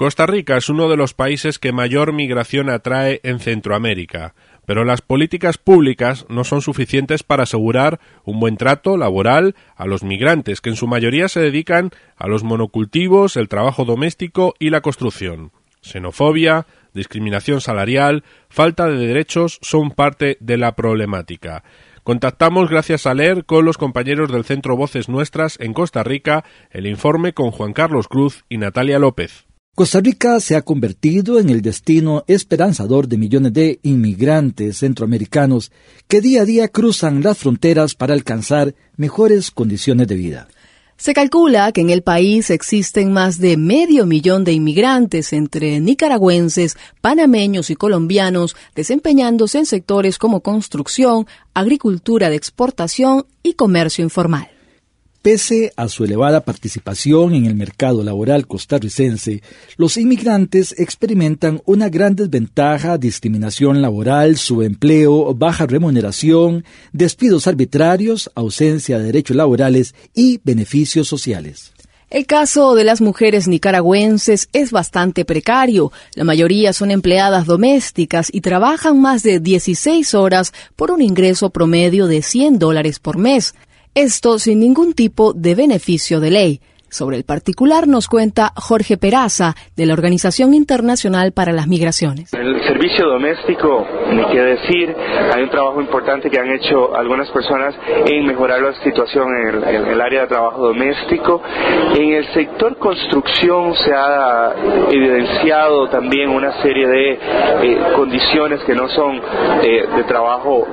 Costa Rica es uno de los países que mayor migración atrae en Centroamérica, pero las políticas públicas no son suficientes para asegurar un buen trato laboral a los migrantes, que en su mayoría se dedican a los monocultivos, el trabajo doméstico y la construcción. Xenofobia, discriminación salarial, falta de derechos son parte de la problemática. Contactamos, gracias a leer, con los compañeros del Centro Voces Nuestras en Costa Rica, el informe con Juan Carlos Cruz y Natalia López. Costa Rica se ha convertido en el destino esperanzador de millones de inmigrantes centroamericanos que día a día cruzan las fronteras para alcanzar mejores condiciones de vida. Se calcula que en el país existen más de 500,000 de inmigrantes entre nicaragüenses, panameños y colombianos, desempeñándose en sectores como construcción, agricultura de exportación y comercio informal. Pese a su elevada participación en el mercado laboral costarricense, los inmigrantes experimentan una gran desventaja: discriminación laboral, subempleo, baja remuneración, despidos arbitrarios, ausencia de derechos laborales y beneficios sociales. El caso de las mujeres nicaragüenses es bastante precario. La mayoría son empleadas domésticas y trabajan más de 16 horas por un ingreso promedio de $100 por mes. Esto sin ningún tipo de beneficio de ley. Sobre el particular nos cuenta Jorge Peraza, de la Organización Internacional para las Migraciones. El servicio doméstico, ni qué decir, hay un trabajo importante que han hecho algunas personas en mejorar la situación en el área de trabajo doméstico. En el sector construcción se ha evidenciado también una serie de condiciones que no son de trabajo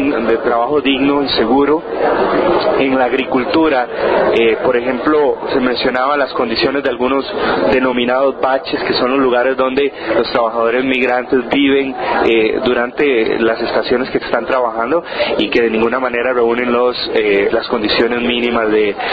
digno y seguro. En la agricultura, por ejemplo, se mencionaba las condiciones de algunos denominados baches, que son los lugares donde los trabajadores migrantes viven durante las estaciones que están trabajando y que de ninguna manera reúnen las condiciones mínimas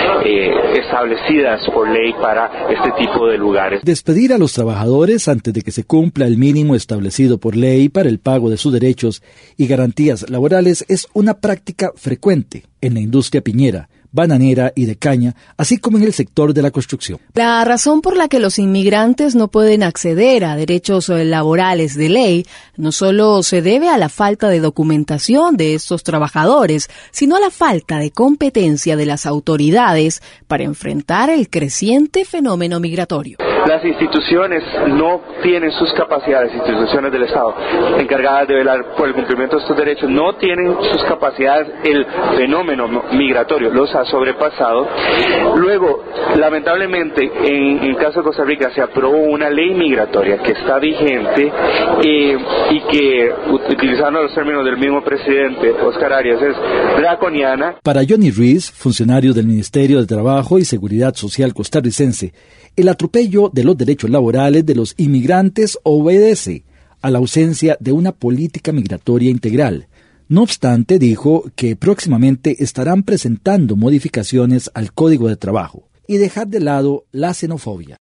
establecidas por ley para este tipo de lugares. Despedir a los trabajadores antes de que se cumpla el mínimo establecido por ley para el pago de sus derechos y garantías laborales es una práctica frecuente en la industria piñera, bananera y de caña, así como en el sector de la construcción. La razón por la que los inmigrantes no pueden acceder a derechos laborales de ley no solo se debe a la falta de documentación de estos trabajadores, sino a la falta de competencia de las autoridades para enfrentar el creciente fenómeno migratorio. Las instituciones no tienen sus capacidades, instituciones del Estado encargadas de velar por el cumplimiento de estos derechos, no tienen sus capacidades. El fenómeno migratorio los ha sobrepasado. Luego, lamentablemente, en el caso de Costa Rica se aprobó una ley migratoria que está vigente y que, utilizando los términos del mismo presidente, Oscar Arias, es draconiana. Para Johnny Ruiz, funcionario del Ministerio de Trabajo y Seguridad Social costarricense, el atropello de los derechos laborales de los inmigrantes obedece a la ausencia de una política migratoria integral. No obstante, dijo que próximamente estarán presentando modificaciones al Código de Trabajo y dejar de lado la xenofobia.